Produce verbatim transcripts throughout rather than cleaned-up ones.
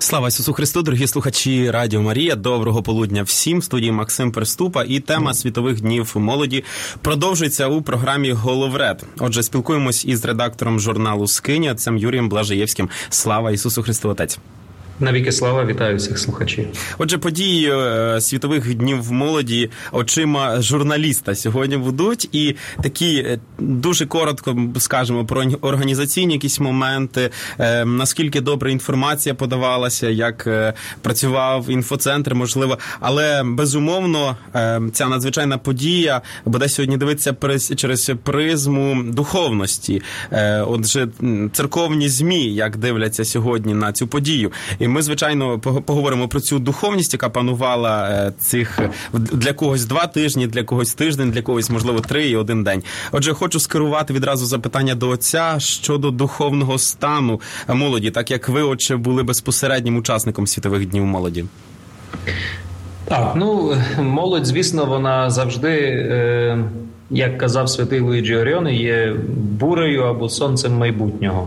Слава Ісусу Христу, дорогі слухачі Радіо Марія. Доброго полудня всім. В студії Максим Приступа. І тема Світових днів молоді продовжується у програмі «Головред». Отже, спілкуємось із редактором журналу «Скиня», отцем Юрієм Блажаєвським. Слава Ісусу Христу, Отець. Навіки слава, вітаю всіх слухачів. Отже, події е, Світових днів молоді очима журналіста сьогодні будуть. І такі, е, дуже коротко скажемо про організаційні якісь моменти, е, наскільки добре інформація подавалася, як е, працював інфоцентр, можливо. Але, безумовно, е, ця надзвичайна подія буде сьогодні дивитися приз, через призму духовності. Е, отже, церковні ЗМІ, як дивляться сьогодні на цю подію. І ми, звичайно, поговоримо про цю духовність, яка панувала цих для когось два тижні, для когось тиждень, для когось, можливо, три і один день. Отже, хочу скерувати відразу запитання до отця щодо духовного стану молоді, так як ви, отче, були безпосереднім учасником Світових днів молоді. Так, ну, молодь, звісно, вона завжди, е, як казав святий Луїджі Оріоне, є бурею або сонцем майбутнього.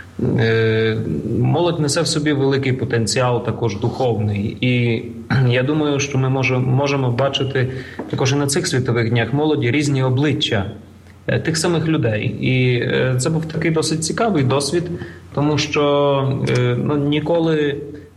Молодь несе в собі великий потенціал, також духовний. І я думаю, що ми можемо, можемо бачити також і на цих світових днях молоді різні обличчя тих самих людей. І це був такий досить цікавий досвід, тому що ну, ніколи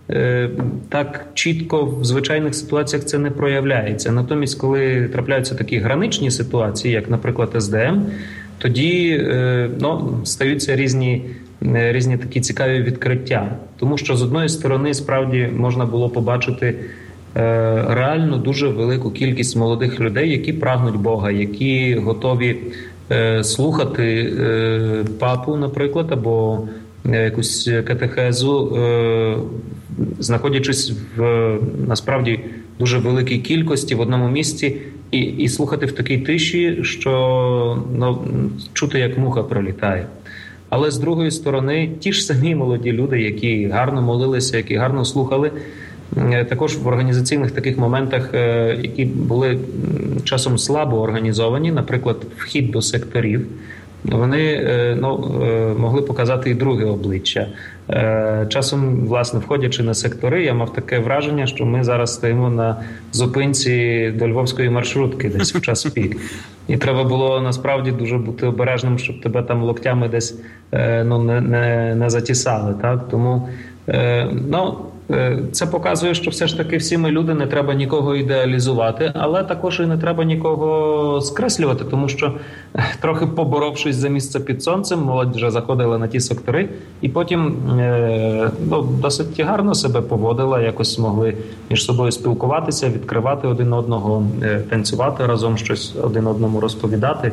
так чітко в звичайних ситуаціях це не проявляється. Натомість, коли трапляються такі граничні ситуації, як, наприклад, ес де ем, тоді ну, стаються різні різні такі цікаві відкриття. Тому що, з одної сторони, справді можна було побачити е, реально дуже велику кількість молодих людей, які прагнуть Бога, які готові е, слухати е, папу, наприклад, або якусь катехезу, е, знаходячись в, насправді, дуже великій кількості в одному місці і, і слухати в такій тиші, що ну, чути, як муха пролітає. Але, з другої сторони, ті ж самі молоді люди, які гарно молилися, які гарно слухали, також в організаційних таких моментах, які були часом слабо організовані, наприклад, вхід до секторів, вони ну, могли показати і друге обличчя. Часом, власне, входячи на сектори, я мав таке враження, що ми зараз стоїмо на зупинці до львовської маршрутки десь в час пік. І треба було, насправді, дуже бути обережним, щоб тебе там локтями десь ну, не, не, не затісали. Так? Тому ну, це показує, що все ж таки всі ми люди, не треба нікого ідеалізувати, але також і не треба нікого скреслювати, тому що трохи поборовшись за місце під сонцем, молодь вже заходила на ті сектори, і потім ну, досить гарно себе поводила, якось могли між собою спілкуватися, відкривати один одного, танцювати разом, щось один одному розповідати.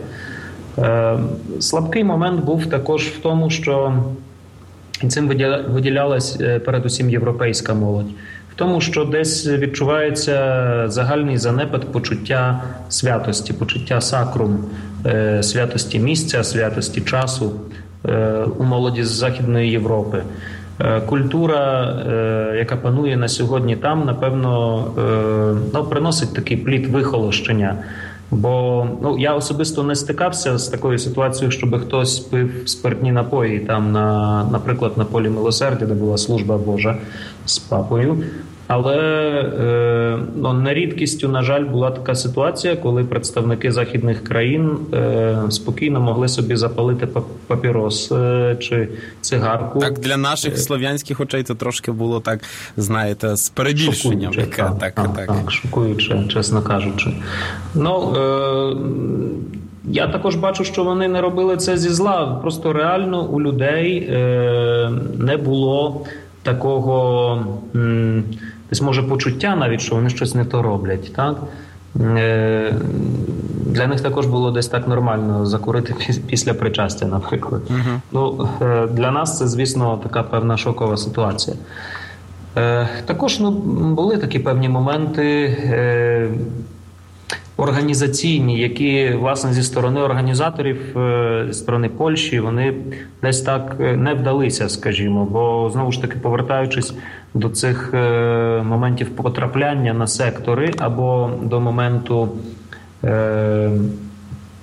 Слабкий момент був також в тому, що цим виділялась передусім європейська молодь. В тому, що десь відчувається загальний занепад почуття святості, почуття сакрум, святості місця, святості часу у молоді з Західної Європи. Культура, яка панує на сьогодні там, напевно, ну, приносить такий плід вихолощення. Бо ну, я особисто не стикався з такою ситуацією, щоб хтось пив спиртні напої, там, на, наприклад, на полі Милосердя, де була служба Божа з папою. Але е, ну, не рідкістю, на жаль, була така ситуація, коли представники західних країн е, спокійно могли собі запалити папірос е, чи цигарку. Так, для наших слов'янських очей це трошки було так, знаєте, з перебільшенням. Шокуюче, так, так, так, так. так, шокуюче, чесно кажучи. Ну, е, я також бачу, що вони не робили це зі зла. Просто реально у людей е, не було такого м, десь, може, почуття навіть, що вони щось не то роблять, так? Е, для них також було десь так нормально закурити після причастя, наприклад. Uh-huh. Ну, е, для нас це, звісно, така певна шокова ситуація. Е, також ну, були такі певні моменти е, організаційні, які, власне, зі сторони організаторів, зі сторони Польщі, вони десь так не вдалися, скажімо. Бо, знову ж таки, повертаючись до цих моментів потрапляння на сектори або до моменту е,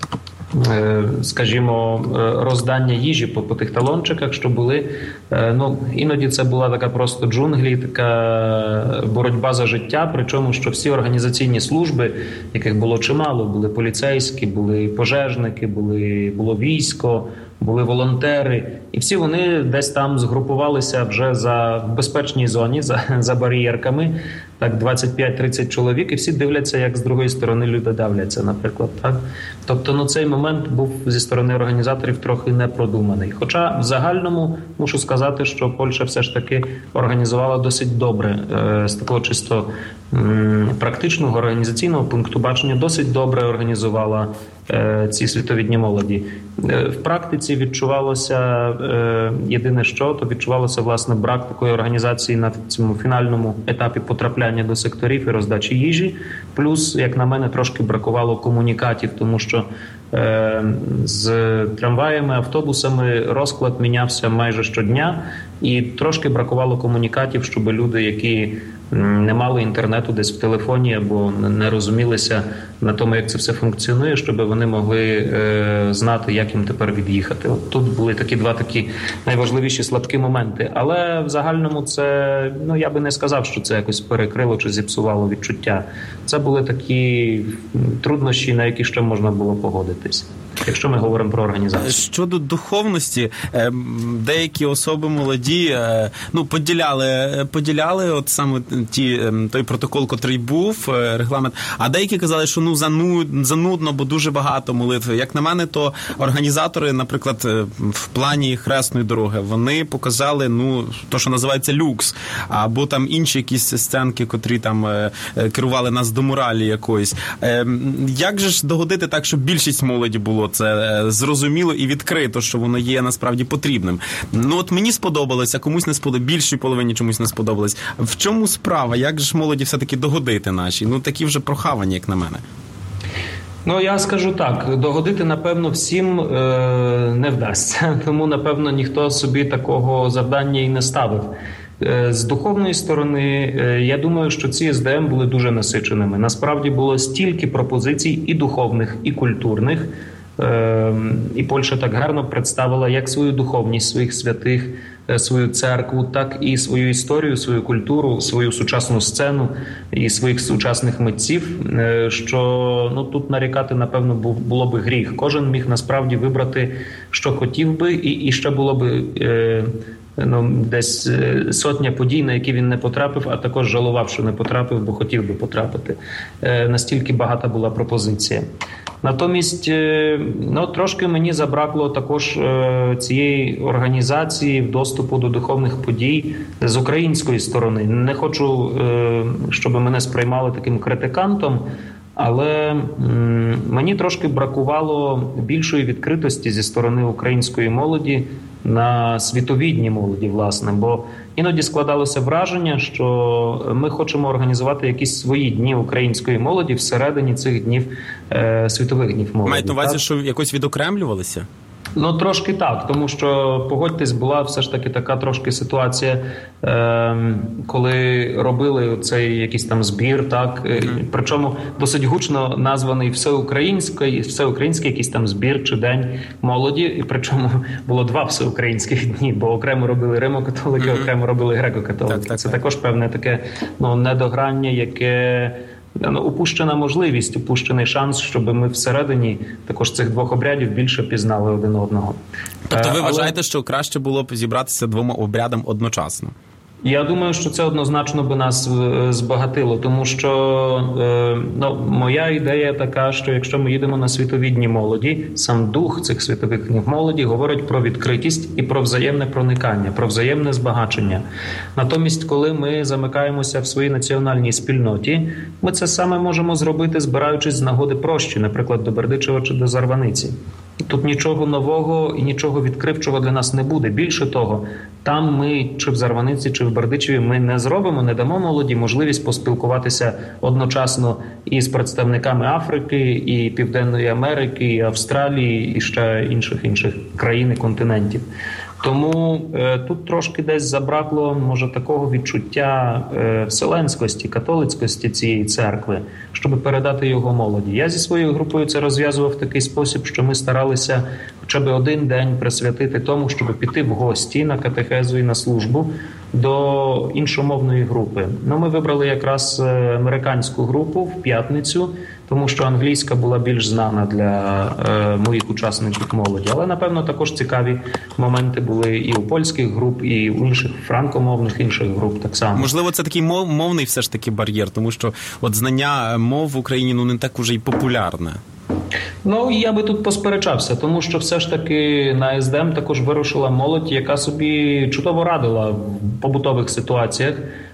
скажімо, роздання їжі по, по тих талончиках, що були. Ну, іноді це була така просто джунглі, така боротьба за життя, причому, що всі організаційні служби, яких було чимало, були поліцейські, були пожежники, були, було військо, були волонтери, і всі вони десь там згрупувалися вже за в безпечній зоні, за, за бар'єрками, так двадцять п'ять тридцять чоловік, і всі дивляться, як з другої сторони люди давляться, наприклад. Так? Тобто, ну, цей момент був зі сторони організаторів трохи непродуманий. Хоча в загальному мушу сказати, що Польща все ж таки організувала досить добре, з такого чисто практичного організаційного пункту бачення, досить добре організувала ці світові дні молоді. В практиці відчувалося, єдине що, то відчувалося, власне, брак такої організації на цьому фінальному етапі потрапляння до секторів і роздачі їжі. Плюс, як на мене, трошки бракувало комунікатів, тому що з трамваями, автобусами розклад мінявся майже щодня, і трошки бракувало комунікатів, щоб люди, які не мали інтернету десь в телефоні або не розумілися на тому, як це все функціонує, щоб вони могли е, знати, як їм тепер від'їхати. От тут були такі два такі найважливіші слабкі моменти. Але в загальному це, ну, я би не сказав, що це якось перекрило чи зіпсувало відчуття. Це були такі труднощі, на які ще можна було погодитись, якщо ми говоримо про організацію. Щодо духовності, деякі особи молоді, ну, поділяли, поділяли от саме ті, той протокол, котрий був, регламент, а деякі казали, що ну занудно, бо дуже багато молитви. Як на мене, то організатори, наприклад, в плані Хресної дороги, вони показали, ну, то, що називається люкс, або там інші якісь сценки, котрі там керували нас до моралі якоїсь. Як же ж догодити так, щоб більшість молоді було це зрозуміло і відкрито, що воно є насправді потрібним? Ну, от мені сподобалося, комусь не сподобалось, більшій половині чомусь не сподобалось. В чому справа? Як же ж молоді все-таки догодити наші? Ну, такі вже прохавані, як на мене. Ну, я скажу так, догодити, напевно, всім е- не вдасться. Тому, напевно, ніхто собі такого завдання і не ставив. З духовної сторони, я думаю, що ці ес де ем були дуже насиченими. Насправді було стільки пропозицій і духовних, і культурних. І Польща так гарно представила як свою духовність, своїх святих, свою церкву, так і свою історію, свою культуру, свою сучасну сцену і своїх сучасних митців, що, ну, тут нарікати, напевно, було би гріх. Кожен міг насправді вибрати, що хотів би, і, і ще було би е, ну, десь сотня подій, на які він не потрапив, а також жалував, що не потрапив, бо хотів би потрапити. Е, настільки багата була пропозиція. Натомість, ну, трошки мені забракло також цієї організації доступу до духовних подій з української сторони. Не хочу, щоб мене сприймали таким критикантом, але мені трошки бракувало більшої відкритості зі сторони української молоді на світові дні молоді, власне, бо іноді складалося враження, що ми хочемо організувати якісь свої дні української молоді всередині цих днів, е, світових днів молоді. Маєте на увазі, що якось відокремлювалися? Ну, трошки так, тому що, погодьтесь, була все ж таки така трошки ситуація, е, коли робили цей якийсь там збір, так, mm-hmm. причому досить гучно названий всеукраїнський, всеукраїнський якийсь там збір чи день молоді, і причому було два всеукраїнських дні, бо окремо робили римо-католики, mm-hmm. окремо робили греко-католики. Так, так, Це так. також певне таке, ну, недограння, яке... Ну, упущена можливість, упущений шанс, щоб ми всередині також цих двох обрядів більше пізнали один одного. Тобто ви вважаєте, Але... що краще було б зібратися двома обрядам одночасно? Я думаю, що це однозначно би нас збагатило, тому що ну, моя ідея така, що якщо ми їдемо на світові дні молоді, сам дух цих світових днів молоді говорить про відкритість і про взаємне проникання, про взаємне збагачення. Натомість, коли ми замикаємося в своїй національній спільноті, ми це саме можемо зробити, збираючись з нагоди прощі, наприклад, до Бердичева чи до Зарваниці. Тут нічого нового і нічого відкривчого для нас не буде. Більше того, там ми, чи в Зарваниці, чи в Бердичеві, ми не зробимо, не дамо молоді можливість поспілкуватися одночасно і з представниками Африки, і Південної Америки, і Австралії, і ще інших інших країн і континентів. Тому е, тут трошки десь забракло, може, такого відчуття е, вселенськості, католицькості цієї церкви, щоб передати його молоді. Я зі своєю групою це розв'язував в такий спосіб, що ми старалися хоча б один день присвятити тому, щоб піти в гості на катехезу і на службу до іншомовної групи. Ну, ми вибрали якраз американську групу в п'ятницю, тому що англійська була більш знана для е, моїх учасників молоді. Але, напевно, також цікаві моменти були і у польських груп, і у інших франкомовних інших груп так само. Можливо, це такий мов, мовний все ж таки бар'єр, тому що от знання мов в Україні ну не так уже й популярне. Ну, я би тут посперечався, тому що все ж таки на ес де ем також вирушила молодь, яка собі чудово радила в побутових ситуаціях.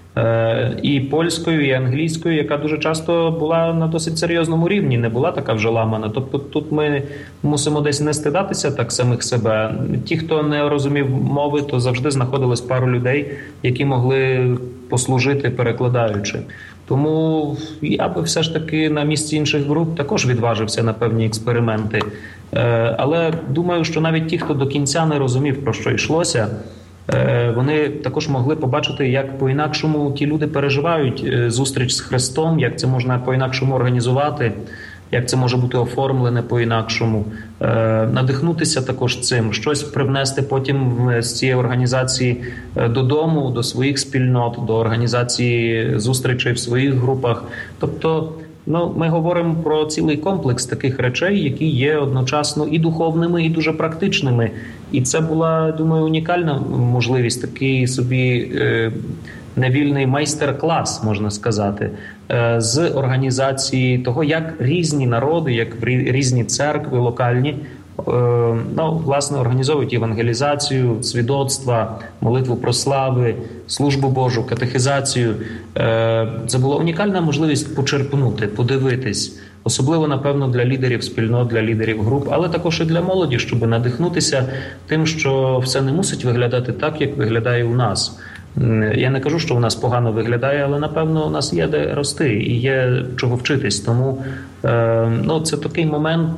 І польською, і англійською, яка дуже часто була на досить серйозному рівні, не була така вже ламана. Тобто тут ми мусимо десь не стидатися так самих себе. Ті, хто не розумів мови, то завжди знаходилось пару людей, які могли послужити перекладаючи. Тому я би все ж таки на місці інших груп також відважився на певні експерименти. Але думаю, що навіть ті, хто до кінця не розумів, про що йшлося, вони також могли побачити, як по-інакшому ті люди переживають зустріч з Христом, як це можна по-інакшому організувати, як це може бути оформлене по-інакшому, надихнутися також цим, щось привнести потім з цієї організації додому, до своїх спільнот, до організації зустрічей в своїх групах. Тобто, ну, ми говоримо про цілий комплекс таких речей, які є одночасно і духовними, і дуже практичними. І це була, думаю, унікальна можливість, такий собі е, невільний майстер-клас, можна сказати, е, з організації того, як різні народи, як різні церкви локальні, е, ну, власне, організовують евангелізацію, свідоцтва, молитву про слави, службу Божу, катехизацію. Е, це була унікальна можливість почерпнути, подивитись. Особливо, напевно, для лідерів спільнот, для лідерів груп, але також і для молоді, щоб надихнутися тим, що все не мусить виглядати так, як виглядає у нас. Я не кажу, що у нас погано виглядає, але, напевно, у нас є де рости і є чого вчитись. Тому ну, це такий момент,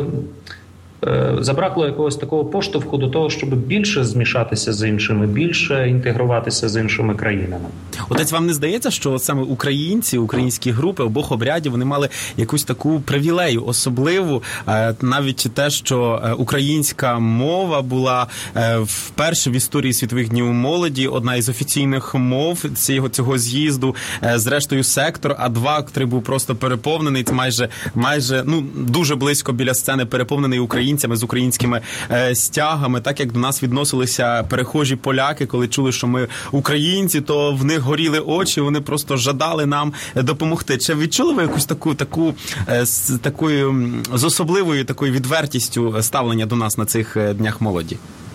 забракло якогось такого поштовху до того, щоб більше змішатися з іншими, більше інтегруватися з іншими країнами. Отець, вам не здається, що саме українці, українські групи обох обрядів, вони мали якусь таку привілею особливу, навіть те, що українська мова була вперше в історії Світових днів молоді, одна із офіційних мов цього, цього з'їзду, зрештою сектор, а два, який був просто переповнений, майже, майже, ну, дуже близько біля сцени переповнений українцями, з українськими е, стягами, так як до нас відносилися перехожі поляки, коли чули, що ми українці, то в них горіли очі, вони просто жадали нам допомогти. Чи відчули ви якусь таку, таку е, з такою, з особливою такою відвертістю ставлення до нас на цих днях молоді?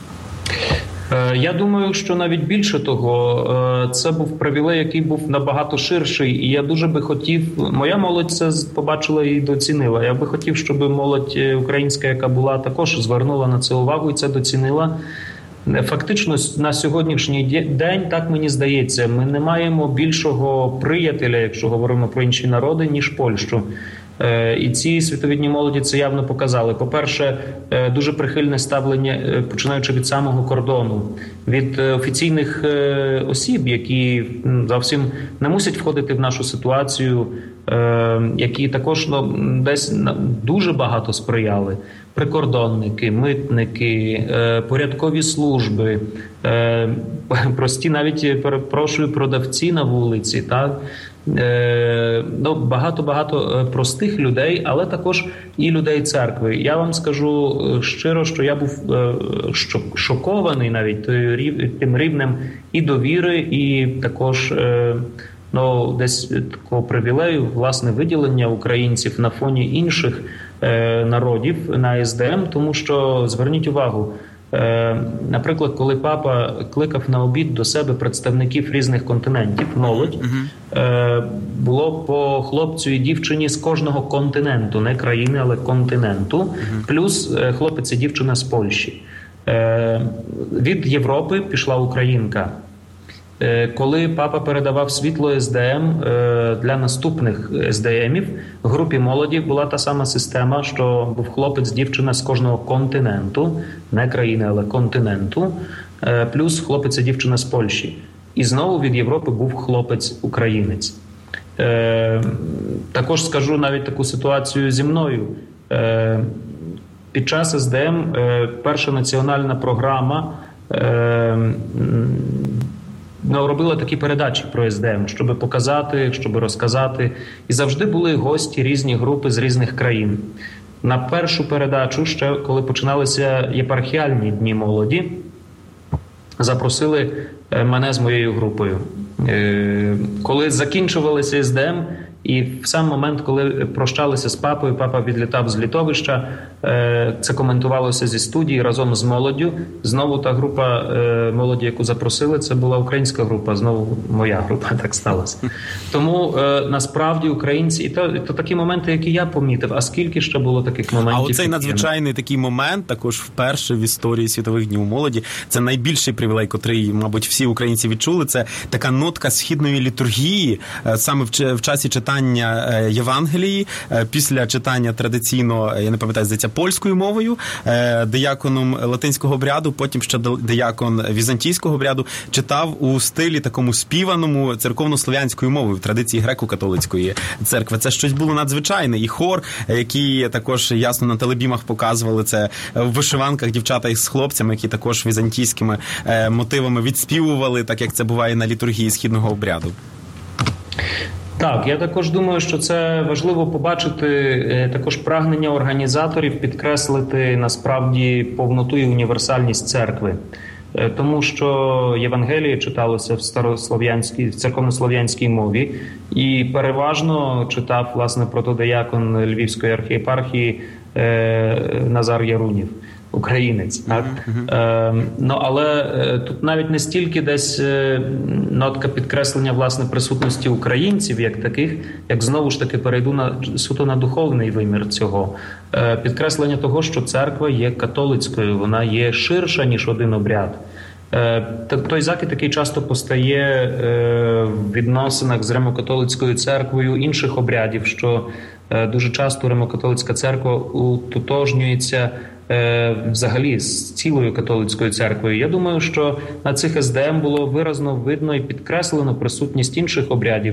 Я думаю, що навіть більше того, це був привілей, який був набагато ширший, і я дуже би хотів, моя молодь це побачила і доцінила, я би хотів, щоб молодь українська, яка була, також звернула на це увагу і це доцінила. Фактично, на сьогоднішній день, так мені здається, ми не маємо більшого приятеля, якщо говоримо про інші народи, ніж Польщу. І ці світові дні молоді це явно показали. По-перше, дуже прихильне ставлення, починаючи від самого кордону, від офіційних осіб, які зовсім не мусять входити в нашу ситуацію, які також ну, десь дуже багато сприяли. Прикордонники, митники, порядкові служби, прості навіть, перепрошую, продавці на вулиці, так? Ну, багато-багато простих людей, але також і людей церкви. Я вам скажу щиро, що я був шокований навіть тим рівнем і довіри, і також ну, десь такого привілею, власне, виділення українців на фоні інших народів на ес де ем, тому що, зверніть увагу, наприклад, коли папа кликав на обід до себе представників різних континентів, молодь, було по хлопцю і дівчині з кожного континенту, не країни, але континенту, плюс хлопець і дівчина з Польщі. Від Європи пішла українка. Коли папа передавав світло ес де ем для наступних ес де емів, в групі молоді була та сама система, що був хлопець, дівчина з кожного континенту, не країни, але континенту, плюс хлопець і дівчина з Польщі. І знову від Європи був хлопець-українець. Також скажу навіть таку ситуацію зі мною. Під час ес де ем перша національна програма Ну, робила такі передачі про ес де ем, щоб показати, щоб розказати. І завжди були гості, різні групи з різних країн. На першу передачу, ще коли починалися єпархіальні дні молоді, запросили мене з моєю групою. Коли закінчувалися ес де ем, і в сам момент, коли прощалися з папою, папа відлітав з літовища, це коментувалося зі студії разом з молоддю. Знову та група молоді, яку запросили, це була українська група, знову моя група, так сталося. Тому насправді українці, і то, і то такі моменти, які я помітив, а скільки ще було таких моментів? А оцей надзвичайний такий момент, також вперше в історії Світових днів молоді, це найбільший привілей, котрий, мабуть, всі українці відчули, це така нотка східної літургії, саме в, в часі читання Євангелії, після читання традиційно, я не пам'ятаю, здається, польською мовою, дияконом латинського обряду, потім ще диякон візантійського обряду, читав у стилі такому співаному церковно-слов'янською мовою, в традиції греко-католицької церкви. Це щось було надзвичайне. І хор, який також ясно на телебімах показували, це в вишиванках дівчата із хлопцями, які також візантійськими мотивами відспівували, так як це буває на літургії східного обряду. Так, я також думаю, що це важливо побачити також прагнення організаторів підкреслити насправді повноту і універсальність церкви. Тому що Євангеліє читалося в старослов'янській, в церковнослов'янській мові і переважно читав, власне, протодиякон Львівської архієпархії Назар Ярунів. Українець, так? Mm-hmm. Е, ну, але е, тут навіть не стільки десь е, нотка підкреслення, власне, присутності українців, як таких, як знову ж таки перейду на, суто на духовний вимір цього. Е, підкреслення того, що церква є католицькою, вона є ширша, ніж один обряд. Е, той закид, який часто постає е, в відносинах з Римо-католицькою церквою інших обрядів, що е, дуже часто Римо-католицька церква утотожнюється взагалі з цілою католицькою церквою. Я думаю, що на цих ес де ем було виразно видно і підкреслено присутність інших обрядів.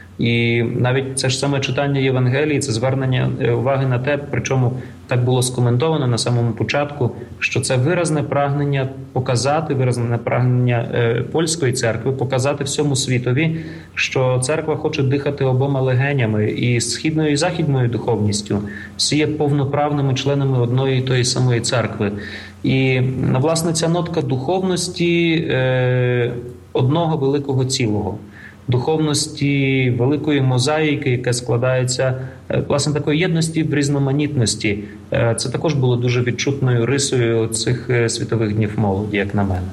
І навіть це ж саме читання Євангелії, це звернення уваги на те, причому так було скоментовано на самому початку, що це виразне прагнення показати, виразне прагнення е, польської церкви, показати всьому світові, що церква хоче дихати обома легенями, і східною і західною духовністю. Всі є повноправними членами одної і тої самої церкви. І, власне, ця нотка духовності е, одного великого цілого. Духовності великої мозаїки, яка складається, власне, такої єдності в різноманітності. Це також було дуже відчутною рисою цих світових днів молоді, як на мене.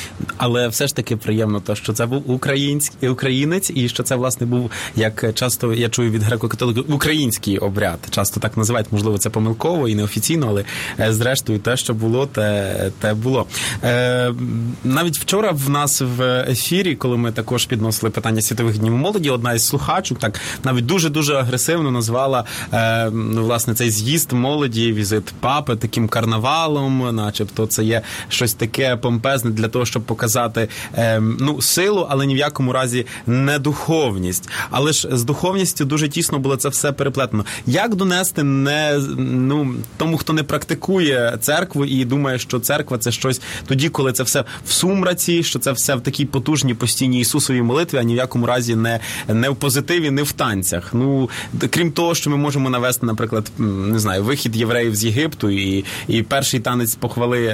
Але все ж таки приємно то, що це був український українець, і що це, власне, був, як часто я чую від греко-католиків, український обряд. Часто так називають, можливо, це помилково і неофіційно, але зрештою те, що було, те, те було. Е, навіть вчора в нас в ефірі, коли ми також підносили питання Світових днів молоді, одна із слухачок так навіть дуже-дуже агресивно назвала е, власне цей з'їзд молоді, візит папи таким карнавалом, начебто це є щось таке помпезне для того, щоб показати е, ну, силу, але ні в якому разі не духовність. Але ж з духовністю дуже тісно було це все переплетено. Як донести не, ну, тому, хто не практикує церкву і думає, що церква – це щось тоді, коли це все в сумраці, що це все в такій потужній постійній Ісусовій молитві, а ні в якому разі не, не в позитиві, не в танцях. Ну, крім того, що ми можемо навести, наприклад, не знаю, вихід євреїв з Єгипту і, і перший танець похвали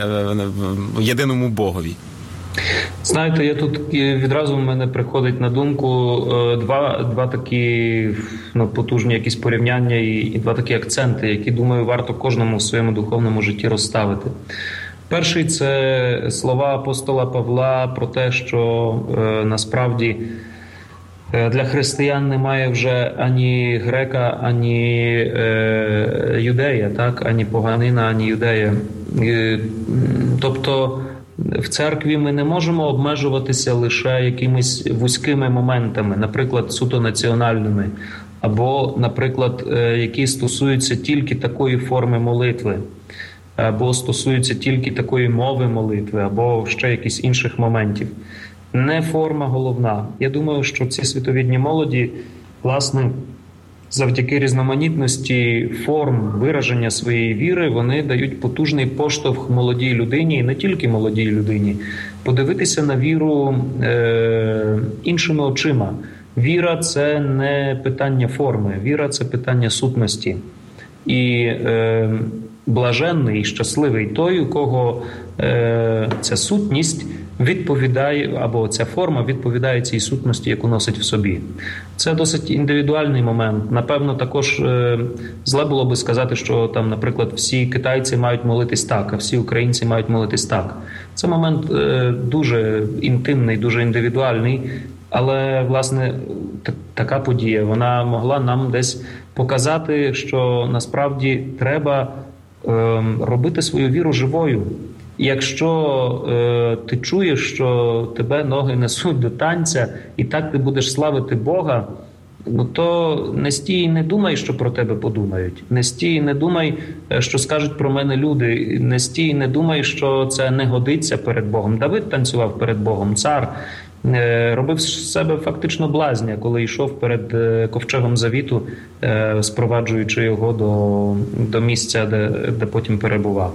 єдиному Богові. Знаєте, я тут відразу в мене приходить на думку два, два такі ну, потужні якісь порівняння і, і два такі акценти, які, думаю, варто кожному в своєму духовному житті розставити. Перший – це слова апостола Павла про те, що е, насправді для християн немає вже ані грека, ані е, юдея, так? Ані поганина, ані юдея. Е, тобто в церкві ми не можемо обмежуватися лише якимись вузькими моментами, наприклад, суто національними, або, наприклад, які стосуються тільки такої форми молитви, або стосуються тільки такої мови молитви, або ще якихось інших моментів. Не форма головна. Я думаю, що ці світовідні молоді, власне, завдяки різноманітності форм вираження своєї віри, вони дають потужний поштовх молодій людині, і не тільки молодій людині, подивитися на віру е- іншими очима. Віра – це не питання форми, віра – це питання сутності. І е, блаженний, щасливий той, у кого е, ця сутність відповідає, або ця форма відповідає цій сутності, яку носить в собі. Це досить індивідуальний момент. Напевно, також е, зле було би сказати, що там, наприклад, всі китайці мають молитись так, а всі українці мають молитись так. Це момент е, дуже інтимний, дуже індивідуальний. Але, власне, така подія, вона могла нам десь показати, що насправді треба е, робити свою віру живою. І якщо е, ти чуєш, що тебе ноги несуть до танця, і так ти будеш славити Бога, ну то не стій і не думай, що про тебе подумають. Не стій і не думай, що скажуть про мене люди. Не стій і не думай, що це не годиться перед Богом. Давид танцював перед Богом, цар. Робив з себе фактично блазня, коли йшов перед ковчегом завіту, спроваджуючи його до, до місця, де, де потім перебував.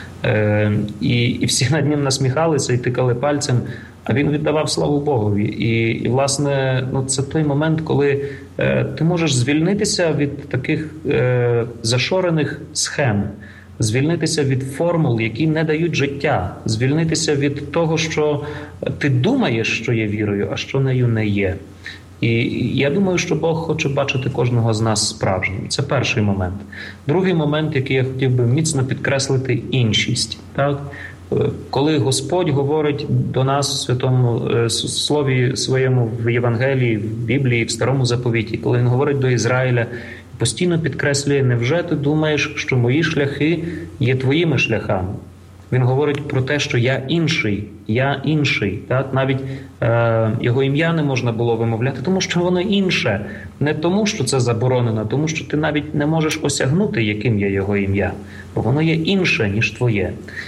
І, і всі над ним насміхалися і тикали пальцем, а він віддавав славу Богові. І, і власне, ну, це той момент, коли е, ти можеш звільнитися від таких е, зашорених схем, звільнитися від формул, які не дають життя, звільнитися від того, що ти думаєш, що є вірою, а що нею не є. І я думаю, що Бог хоче бачити кожного з нас справжнім. Це перший момент. Другий момент, який я хотів би міцно підкреслити – іншість. Так? Коли Господь говорить до нас в Святому Слові своєму в Євангелії, в Біблії, в Старому Заповіті, коли Він говорить до Ізраїля, постійно підкреслює: невже ти думаєш, що мої шляхи є твоїми шляхами? Він говорить про те, що я інший, я інший. Так? Навіть е, його ім'я не можна було вимовляти, тому що воно інше. Не тому, що це заборонено, тому що ти навіть не можеш осягнути, яким є його ім'я. Бо воно є інше, ніж твоє.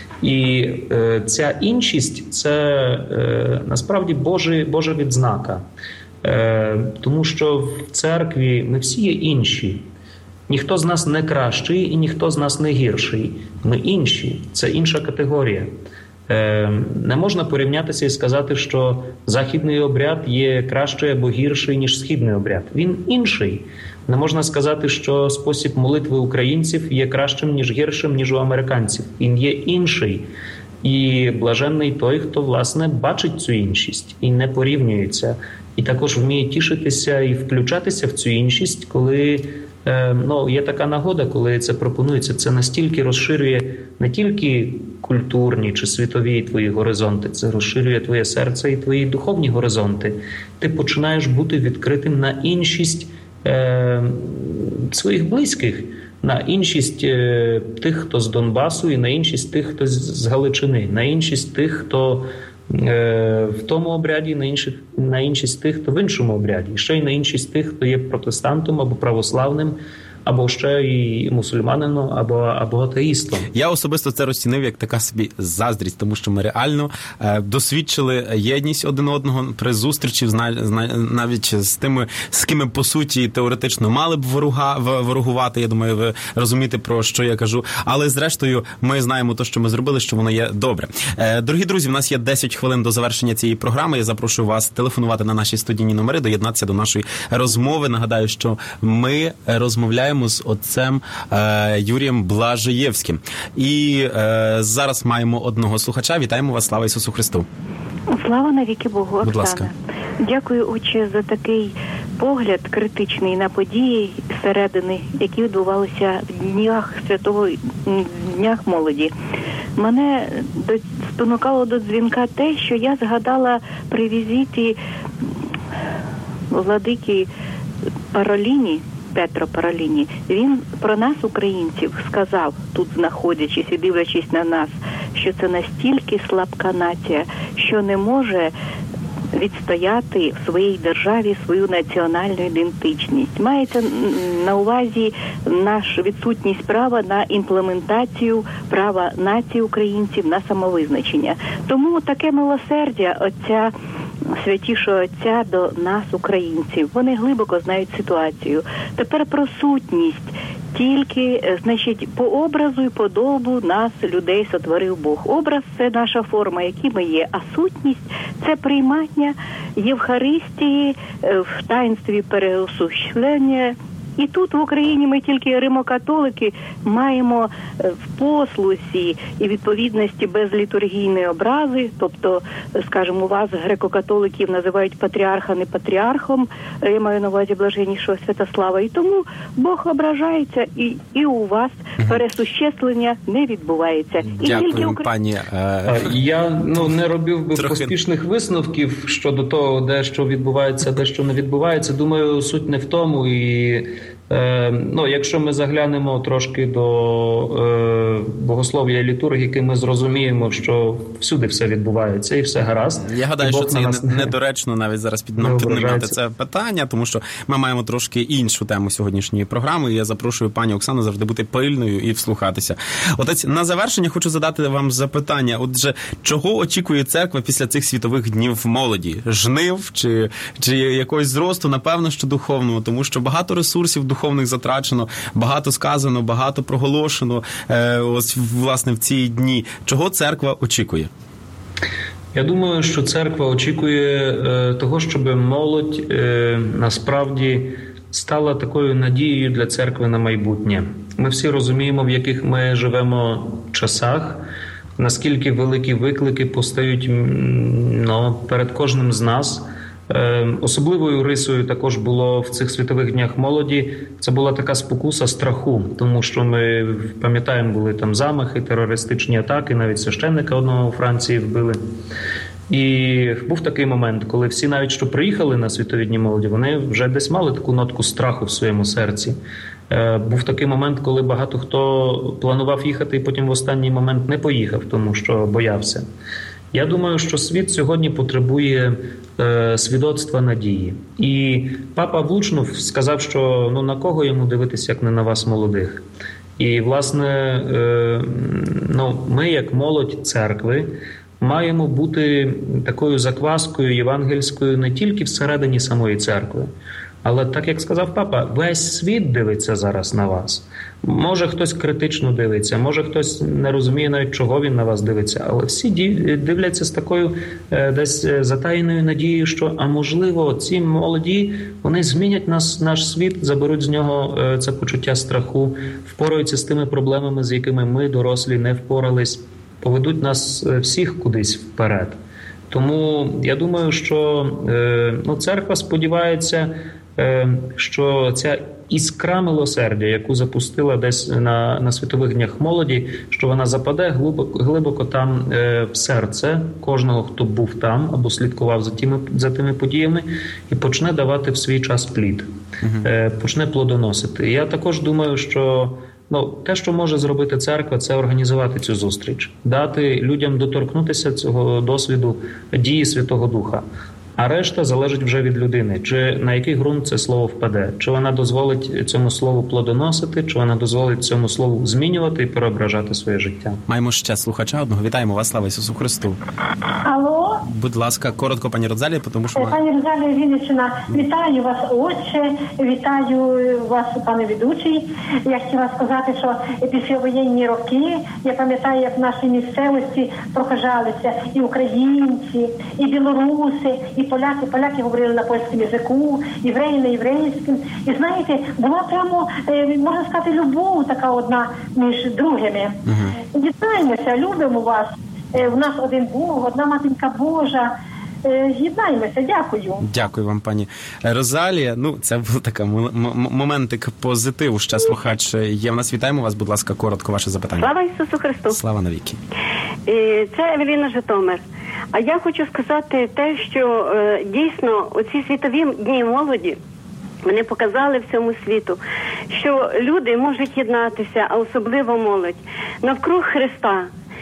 І е, ця іншість – це е, насправді Божа, Божа відзнака. Е, тому що в церкві ми всі є інші. Ніхто з нас не кращий і ніхто з нас не гірший. Ми інші. Це інша категорія. Е, не можна порівнятися і сказати, що західний обряд є кращий або гірший, ніж східний обряд. Він інший. Не можна сказати, що спосіб молитви українців є кращим, ніж гіршим, ніж у американців. Він є інший. І блаженний той, хто, власне, бачить цю іншість і не порівнюється. І також вміє тішитися і включатися в цю іншість, коли ну, є така нагода, коли це пропонується. Це настільки розширює не тільки культурні чи світові твої горизонти, це розширює твоє серце і твої духовні горизонти. Ти починаєш бути відкритим на іншість е, своїх близьких, на іншість е, тих, хто з Донбасу, і на іншість тих, хто з Галичини, на іншість тих, хто в тому обряді, на інших, на іншість тих, хто в іншому обряді, і ще й на іншість тих, хто є протестантом або православним, або ще і мусульманином, або, або атеїстом. Я особисто це розцінив як така собі заздрість, тому що ми реально е, досвідчили єдність один одного при зустрічі, зна, зна, навіть з тими, з ким ми, по суті, теоретично мали б ворога, ворогувати. Я думаю, ви розумієте, про що я кажу. Але, зрештою, ми знаємо те, що ми зробили, що воно є добре. Е, дорогі друзі, в нас є десять хвилин до завершення цієї програми. Я запрошую вас телефонувати на наші студійні номери, доєднатися до нашої розмови. Нагадаю, що ми розмовляємо з отцем е, Юрієм Блажеєвським. І е, зараз маємо одного слухача. Вітаємо вас. Слава Ісусу Христу. Слава навіки Богу. Будь ласка. Дякую, отче, за такий погляд критичний на події зсередини, які відбувалися в днях святого, днях молоді. Мене спонукало до дзвінка те, що я згадала при візиті владики Пароліні, Петро Пароліні. Він про нас, українців, сказав, тут знаходячись і дивлячись на нас, що це настільки слабка нація, що не може відстояти в своїй державі свою національну ідентичність. Мається на увазі нашу відсутність права на імплементацію права нації українців на самовизначення. Тому таке милосердя отця Святішого Отця до нас, українців. Вони глибоко знають ситуацію. Тепер про сутність. Тільки, значить, по образу і подобу нас, людей, сотворив Бог. Образ – це наша форма, які ми є, а сутність – це приймання Євхаристії в таїнстві переосуществлення. І тут в Україні ми тільки римокатолики маємо в послусі і відповідності без літургійної образи, тобто, скажімо, у вас греко-католиків називають патріарха не патріархом, я маю на увазі блаженнішого Святослава, і тому Бог ображається, і, і у вас пересуществлення не відбувається. І Дякую, тільки Украї... пані. Я ну, не робив би Трохи... поспішних висновків щодо того, де що відбувається, де що не відбувається. Думаю, суть не в тому. І Е, ну, якщо ми заглянемо трошки до е, богослов'я і літургіки, ми зрозуміємо, що всюди все відбувається і все гаразд. Я гадаю, що це нас... недоречно навіть зараз під нам піднімати це питання, тому що ми маємо трошки іншу тему сьогоднішньої програми. І я запрошую пані Оксану завжди бути пильною і вслухатися. Отець, на завершення хочу задати вам запитання. Отже, чого очікує церква після цих світових днів молоді? Жнив чи, чи якогось зросту? Напевно, що духовного, тому що багато ресурсів духовних затрачено, багато сказано, багато проголошено е, ось, власне, в ці дні. Чого церква очікує? Я думаю, що церква очікує е, того, щоб молодь е, насправді стала такою надією для церкви на майбутнє. Ми всі розуміємо, в яких ми живемо часах, наскільки великі виклики постають ну, перед кожним з нас. Особливою рисою також було в цих світових днях молоді, це була така спокуса страху, тому що ми пам'ятаємо, були там замахи, терористичні атаки, навіть священника одного у Франції вбили. І був такий момент, коли всі навіть, що приїхали на світові дні молоді, вони вже десь мали таку нотку страху в своєму серці. Був такий момент, коли багато хто планував їхати і потім в останній момент не поїхав, тому що боявся. Я думаю, що світ сьогодні потребує е, свідоцтва надії. І папа влучно сказав, що ну, на кого йому дивитися, як не на вас, молодих. І, власне, е, ну, ми, як молодь церкви, маємо бути такою закваскою євангельською не тільки всередині самої церкви, але, так як сказав папа, весь світ дивиться зараз на вас. Може, хтось критично дивиться, може, хтось не розуміє навіть, чого він на вас дивиться, але всі дивляться з такою десь затаєною надією, що, а можливо, ці молоді, вони змінять нас, наш світ, заберуть з нього це почуття страху, впораються з тими проблемами, з якими ми, дорослі, не впорались, поведуть нас всіх кудись вперед. Тому я думаю, що ну, церква сподівається, що ця іскра милосердя, яку запустила десь на, на світових днях молоді, що вона западе глибоко, глибоко там е, в серце кожного, хто був там або слідкував за тими, за тими подіями, і почне давати в свій час плід, е, почне плодоносити. І я також думаю, що ну, те, що може зробити церква, це організувати цю зустріч, дати людям доторкнутися цього досвіду дії Святого Духа. А решта залежить вже від людини, чи на який ґрунт це слово впаде, чи вона дозволить цьому слову плодоносити, чи вона дозволить цьому слову змінювати і переображати своє життя. Маємо ще слухача одного. Вітаємо вас, слава Ісусу Христу. Алло. Будь ласка, коротко, пані Розалія, тому що... Пані Розалія, Вінниччина, вітаю вас, отче, вітаю вас, пане ведучий. Я хотіла сказати, що післявоєнні роки, я пам'ятаю, як в нашій місцевості прохожалися і українці, і білоруси, і поляки, поляки говорили на польському язику, євреї на єврейському. І знаєте, була прямо, можна сказати, любов така одна між другими. Uh-huh. Єднаємося, любимо вас. У нас один Бог, одна Матінка Божа. Єднаємося, дякую. Дякую вам, пані Розалія. Ну, це був такий м- м- моментик позитиву. Ще слухач є в нас. Вітаємо вас, будь ласка, коротко ваше запитання. Слава Ісусу Христу. Слава навіки. Це Евеліна, Житомир. А я хочу сказати те, що е, дійсно оці світові дні молоді, вони показали всьому світу, що люди можуть єднатися, а особливо молодь, навкруг Христа.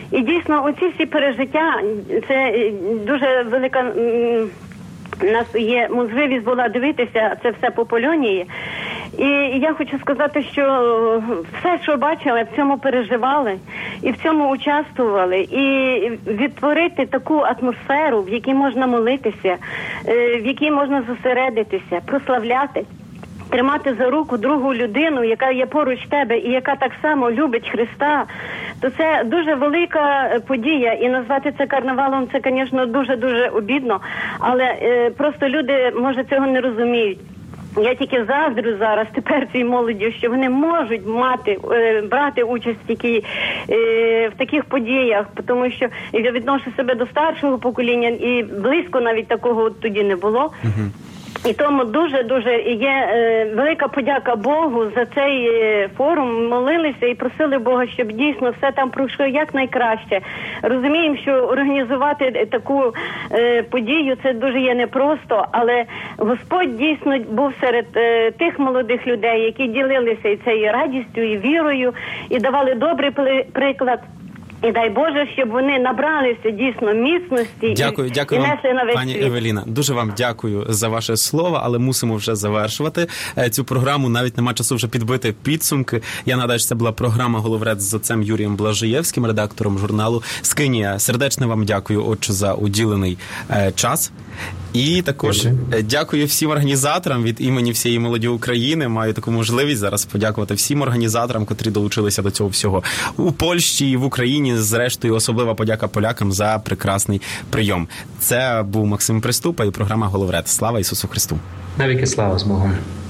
І дійсно, оці всі пережиття, це дуже велика... У нас є можливість була дивитися це все по Польонії. І я хочу сказати, що все, що бачили, в цьому переживали, і в цьому участвували. І відтворити таку атмосферу, в якій можна молитися, в якій можна зосередитися, прославляти, тримати за руку другу людину, яка є поруч тебе і яка так само любить Христа, то це дуже велика подія. І назвати це карнавалом, це, звісно, дуже-дуже обідно, але е, просто люди, може, цього не розуміють. Я тільки заздрю зараз тепер цій молоді, що вони можуть мати, е, брати участь в, такій, е, в таких подіях, тому що я відношу себе до старшого покоління, і близько навіть такого тоді не було. Uh-huh. І тому дуже-дуже є е, велика подяка Богу за цей е, форум. Молилися і просили Бога, щоб дійсно все там пройшло якнайкраще. Розуміємо, що організувати таку е, подію це дуже є непросто, але Господь дійсно був серед е, тих молодих людей, які ділилися і цією радістю, і вірою, і давали добрий приклад. І дай Боже, щоб вони набралися дійсно міцності дякую, і, дякую і вам, несли на весь пані світ. Евеліна. Дуже вам дякую за ваше слово, але мусимо вже завершувати цю програму. Навіть нема часу вже підбити підсумки. Я нагадаю, що це була програма «Головред» з отцем Юрієм Блажиєвським, редактором журналу «Скинія». Сердечно вам дякую, отче, за уділений е, час. І також дякую всім організаторам від імені всієї молоді України. Маю таку можливість зараз подякувати всім організаторам, котрі долучилися до цього всього у Польщі і в Україні. Зрештою, особлива подяка полякам за прекрасний прийом. Це був Максим Приступа і програма «Головред». Слава Ісусу Христу! Навіки слава з Богом!